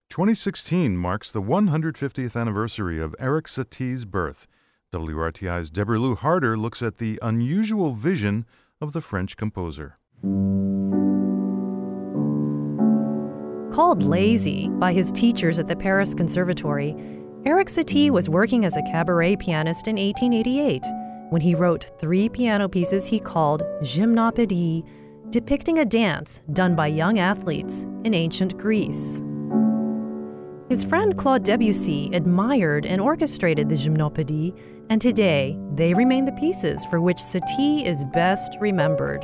2016 marks the 150th anniversary of Erik Satie's birth. WRTI's Deborah Lou Harder looks at the unusual vision of the French composer. Called lazy by his teachers at the Paris Conservatory, Erik Satie was working as a cabaret pianist in 1888 when he wrote 3 piano pieces he called Gymnopédie, depicting a dance done by young athletes in ancient Greece. His friend Claude Debussy admired and orchestrated the Gymnopédie, and today they remain the pieces for which Satie is best remembered.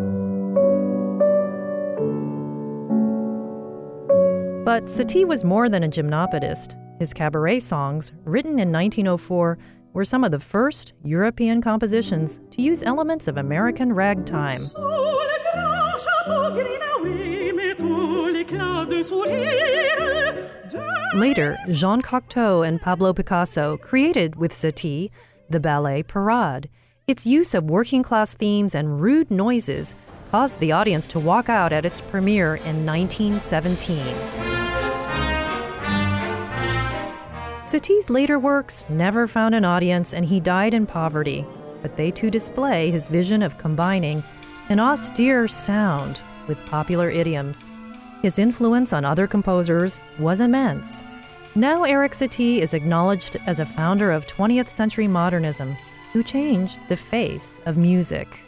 But Satie was more than a gymnopedist. His cabaret songs, written in 1904, were some of the first European compositions to use elements of American ragtime. Later, Jean Cocteau and Pablo Picasso created with Satie the ballet Parade. Its use of working-class themes and rude noises caused the audience to walk out at its premiere in 1917. Satie's later works never found an audience, and he died in poverty, but they too display his vision of combining an austere sound with popular idioms. His influence on other composers was immense. Now Erik Satie is acknowledged as a founder of 20th century modernism who changed the face of music.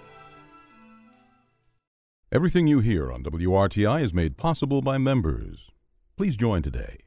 Everything you hear on WRTI is made possible by members. Please join today